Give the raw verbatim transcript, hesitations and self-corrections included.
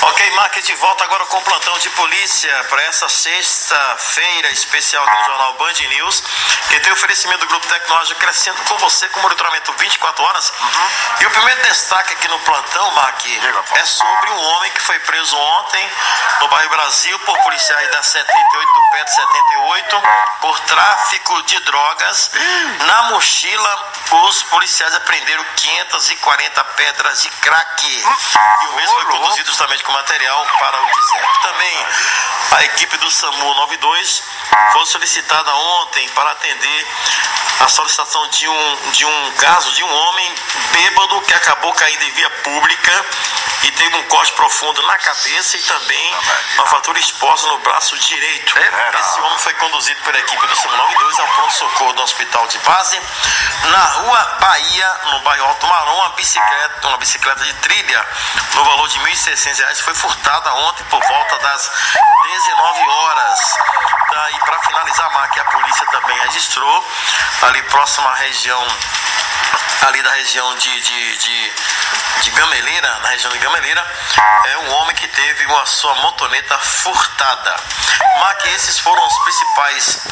Ok, Mark, de volta agora com o plantão de polícia para essa sexta-feira especial aqui no Jornal Band News, que tem oferecimento do Grupo Tecnológico Crescendo com você com monitoramento vinte e quatro horas. Uhum. E o primeiro destaque aqui no plantão, Mark, é sobre um homem que foi preso ontem no bairro Brasil por policiais da setenta e oito do P E T setenta e oito por tráfico de drogas. Na mochila, os policiais apreenderam quinhentas e quarenta pedras de crack. E o mesmo foi conduzido justamente com material para o deserto. Também a equipe do SAMU noventa e dois foi solicitada ontem para atender a solicitação de um, de um caso de um homem bêbado que acabou caindo em via pública e teve um corte profundo na cabeça e também uma fratura exposta no braço direito. Esse homem foi conduzido pela equipe do SAMU noventa e dois ao pronto-socorro do hospital de base. Na rua Bahia, no bairro Alto Marrom, uma bicicleta, uma bicicleta de trilha no valor de mil e seiscentos reais foi furtada ontem por volta das dezenove horas. Tá, e para finalizar, Mark, a polícia também registrou ali próximo à região ali da região de, de, de, de Gameleira, na região de Gameleira, é um homem que teve a sua motoneta furtada. Mark, esses foram os principais